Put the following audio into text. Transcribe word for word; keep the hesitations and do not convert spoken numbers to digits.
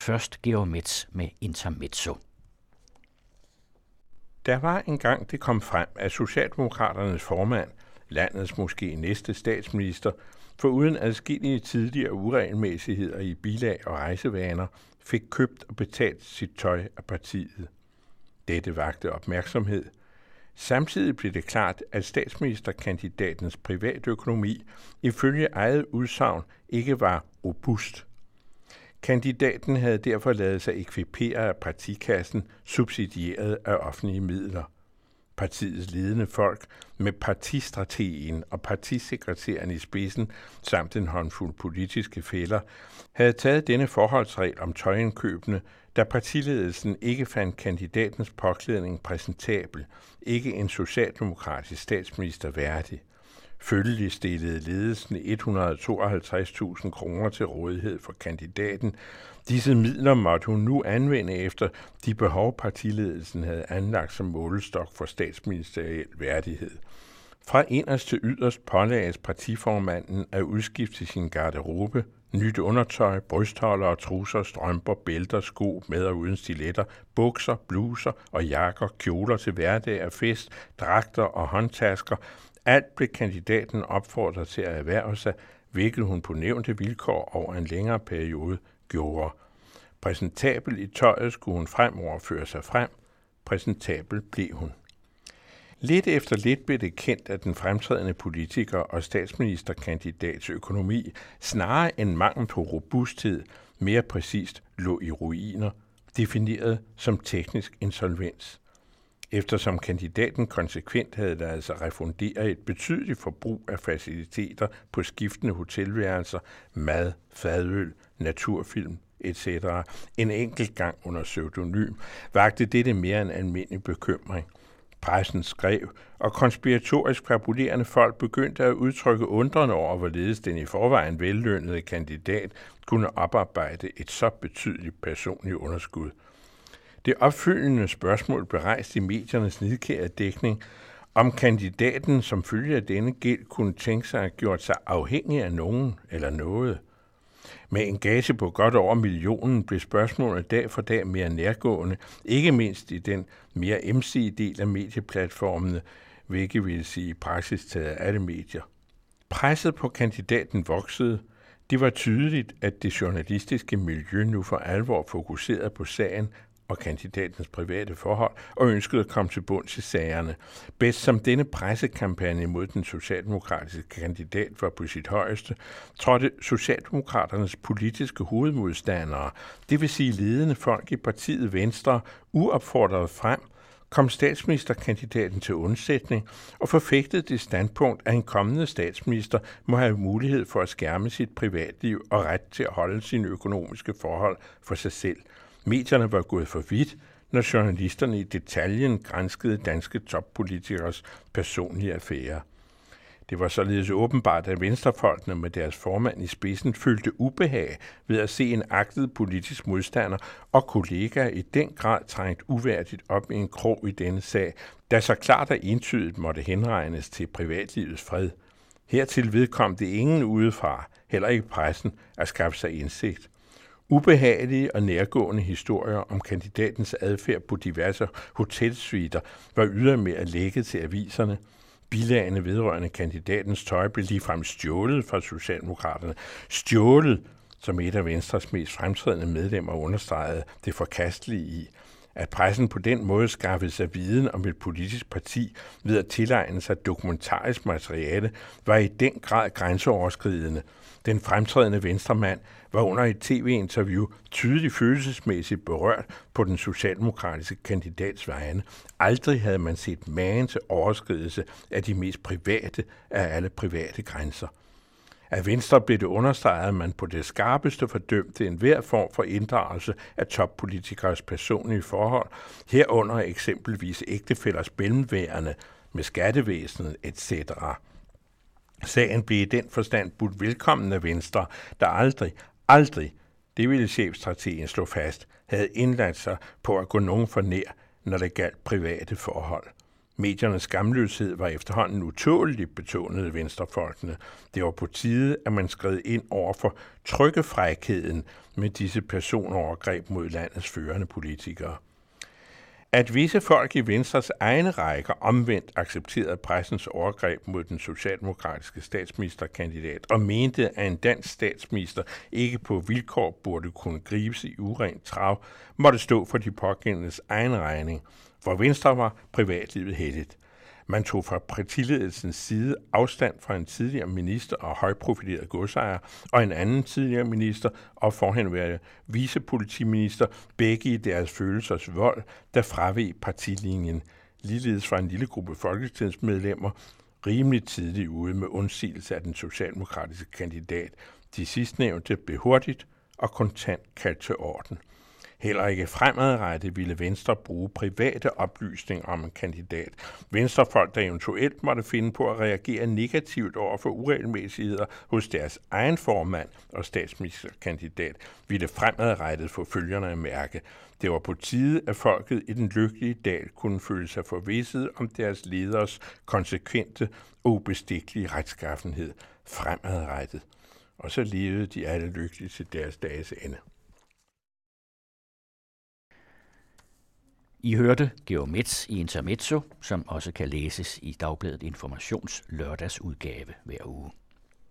Først Georg Metz med Intermezzo. Der var engang det kom frem, at Socialdemokraternes formand, landets måske næste statsminister, foruden adskillige tidligere uregelmæssigheder i bilag og rejsevaner, fik købt og betalt sit tøj af partiet. Dette vakte opmærksomhed. Samtidig blev det klart, at statsministerkandidatens privatøkonomi ifølge eget udsagn ikke var robust. Kandidaten havde derfor ladet sig ekvipere af partikassen, subsidieret af offentlige midler. Partiets ledende folk med partistrategien og partisekretæren i spidsen samt en håndfuld politiske fæller havde taget denne forholdsregel om tøjindkøbene, da partiledelsen ikke fandt kandidatens påklædning præsentabel, ikke en socialdemokratisk statsminister værdig. Følgelig stillede ledelsen et hundrede og tooghalvtreds tusind kroner til rådighed for kandidaten. Disse midler måtte hun nu anvende efter de behov, partiledelsen havde anlagt som målestok for statsministeriel værdighed. Fra inderst til yderst pålagdes partiformanden at udskifte sin garderobe, nyt undertøj, brystholder, trusser, strømper, bælter, sko med og uden stiletter, bukser, bluser og jakker, kjoler til hverdag og fest, dragter og håndtasker. Alt blev kandidaten opfordret til at erhverve sig, hvilket hun på nævnte vilkår over en længere periode gjorde. Præsentabel i tøjet skulle hun fremover føre sig frem. Præsentabel blev hun. Lidt efter lidt blev det kendt, at den fremtrædende politiker og statsministerkandidats økonomi snarere end mangel på robusthed, mere præcist lå i ruiner, defineret som teknisk insolvens. Eftersom kandidaten konsekvent havde ladet sig refundere et betydeligt forbrug af faciliteter på skiftende hotelværelser, mad, fadøl, naturfilm et cetera en enkelt gang under pseudonym, vakte dette mere end almindelig bekymring. Pressen skrev, og konspiratorisk fabulerende folk begyndte at udtrykke undrende over, hvorledes den i forvejen vellønnede kandidat kunne oparbejde et så betydeligt personligt underskud. Det opfølgende spørgsmål blev rejst i mediernes nidkære dækning, om kandidaten som følge af denne gæld kunne tænke sig at gjort sig afhængig af nogen eller noget. Med en gage på godt over millionen blev spørgsmålet dag for dag mere nærgående, ikke mindst i den mere emsige del af medieplatformene, hvilket vil sige i praksis taget af alle medier. Presset på kandidaten voksede. Det var tydeligt, at det journalistiske miljø nu for alvor fokuserede på sagen og kandidatens private forhold og ønskede at komme til bunds i sagerne. Bedst som denne pressekampagne mod den socialdemokratiske kandidat var på sit højeste, trådte Socialdemokraternes politiske hovedmodstandere, det vil sige ledende folk i partiet Venstre, uopfordret frem, kom statsministerkandidaten til undsætning og forfægtede det standpunkt, at en kommende statsminister må have mulighed for at skærme sit privatliv og ret til at holde sine økonomiske forhold for sig selv. Medierne var gået for vidt, når journalisterne i detaljen granskede danske toppolitikers personlige affærer. Det var således åbenbart, at venstrefolkene med deres formand i spidsen følte ubehag ved at se en agtet politisk modstander og kollegaer i den grad trængt uværdigt op i en krog i denne sag, der så klart og entydigt måtte henregnes til privatlivets fred. Hertil vedkom det ingen udefra, heller ikke pressen, at skaffe sig indsigt. Ubehagelige og nærgående historier om kandidatens adfærd på diverse hotelsuiter var ydermere lækket til aviserne. Bilagene vedrørende kandidatens tøj blev ligefrem stjålet fra Socialdemokraterne. Stjålet, som et af Venstres mest fremtrædende medlemmer understregede det forkastelige i. At pressen på den måde skaffede sig viden om et politisk parti ved at tilegne sig dokumentarisk materiale, var i den grad grænseoverskridende. Den fremtrædende venstremand var under et tv-interview tydeligt følelsesmæssigt berørt på den socialdemokratiske kandidats vegne. Aldrig havde man set magen til overskridelse af de mest private af alle private grænser. Af Venstre blev det understreget, at man på det skarpeste fordømte enhver form for inddragelse af toppolitikers personlige forhold, herunder eksempelvis ægtefællers mellemværende med skattevæsenet et cetera. Sagen blev i den forstand budt velkommen af Venstre, der aldrig, aldrig, det ville chefstrategen slå fast, havde indladt sig på at gå nogen for nær, når det galt private forhold. Mediernes skamløshed var efterhånden utåleligt, betonede venstrefolkene. Det var på tide, at man skred ind over for trykkefrækheden med disse personovergreb mod landets førende politikere. At visse folk i Venstres egne rækker omvendt accepterede pressens overgreb mod den socialdemokratiske statsministerkandidat og mente, at en dansk statsminister ikke på vilkår burde kunne gribes i urent trav, måtte stå for de pågældendes egen regning. For Venstre var privatlivet helligt. Man tog fra partiledelsens side afstand fra en tidligere minister og højprofileret godsejer og en anden tidligere minister og forhenværende vicepolitiminister, begge i deres følelsers vold, der fraveg partilinjen. Ligeledes fra en lille gruppe folketingsmedlemmer rimelig tidligt ude med undsigelse af den socialdemokratiske kandidat. De sidstnævnte blev hurtigt og kontant kaldt til orden. Heller ikke fremadrettet ville Venstre bruge private oplysninger om en kandidat. Venstrefolk, der eventuelt måtte finde på at reagere negativt over for uregelmæssigheder hos deres egen formand og statsministerkandidat, ville fremadrettet få følgerne at mærke. Det var på tide, at folket i den lykkelige dal kunne føle sig forvisset om deres leders konsekvente og ubestikkelige retskaffenhed fremadrettet. Og så levede de alle lykkeligt til deres dages ende. I hørte Georg Metz i Intermezzo, som også kan læses i Dagbladet Informations lørdagsudgave hver uge.